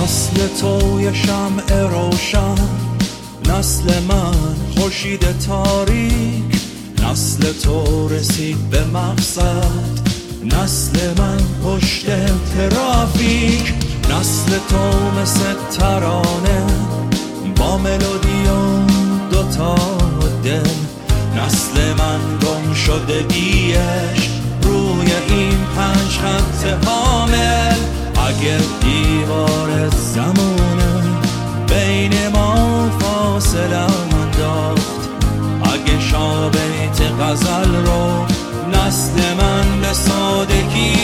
نسل تو یه شمع روشن، نسل من خورشید تاریک، نسل تو رسید به مقصد، نسل من پشت ترافیک، نسل تو مثل ترانه با ملودی و دوتا دل، نسل من گم شدگیش روی این 5 خط حامل. اگه دیوار زمونه بین ما فاصله انداخت، اگه شابیت غزل رو نسل من به سادگی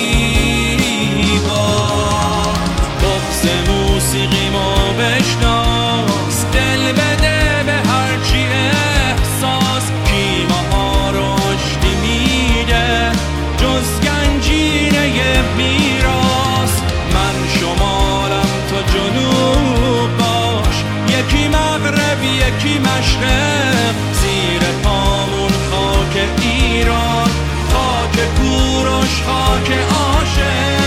باخت. بغض موسیقی ما بشناس، دل بده به هرچی احساس، کی ما رو آشتی میده جز گنجینه میراث. من شمالم تو جنوب باش، یکی مغرب یکی مشرق، زیر پامون خاک ایران، خاک کوروش، خاک عاشق.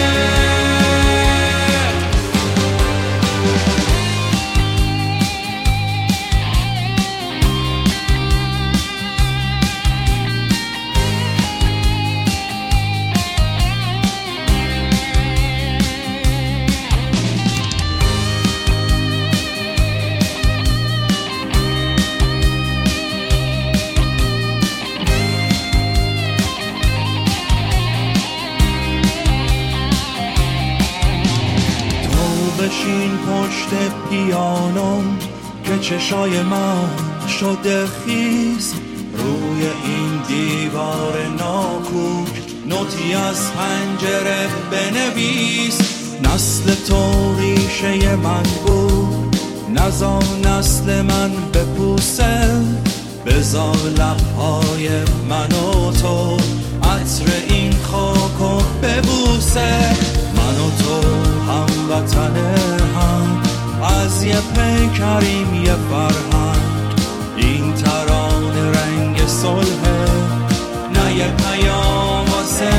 بشین پشت پیانو که چشای من شده خیس، روی این دیوار ناکوک نوتی از پنجره بنویس. نسل تو ریشه من بود، نزار نسل من بپوسه، بذار لبهای من و تو عطر این خاکو ببوسه. من و تو هموطنه هم از یه پیکریم یه فرهنگ، این ترانه رنگ صلحه نه یه پیام واسه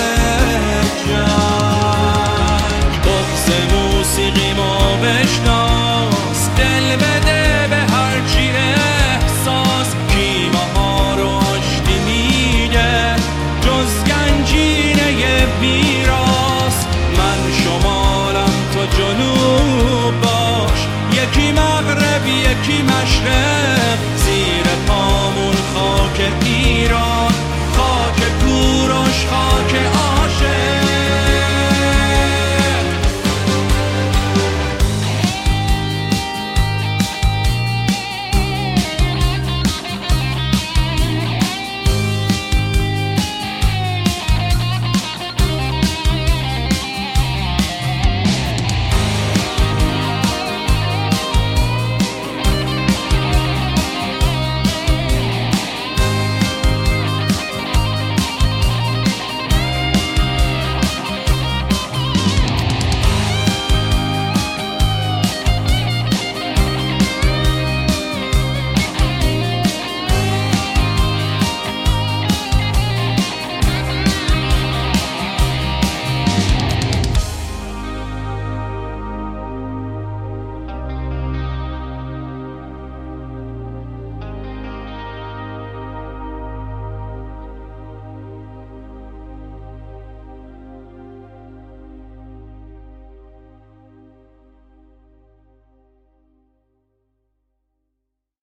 جنگ. بغض موسیقی ما بشناس، دل بده به هرچی احساس، کی ماها رو آشتی میده جز گنجینه میراث. من شمالم تو جنوب باش، یکی مغرب یکی مشرق،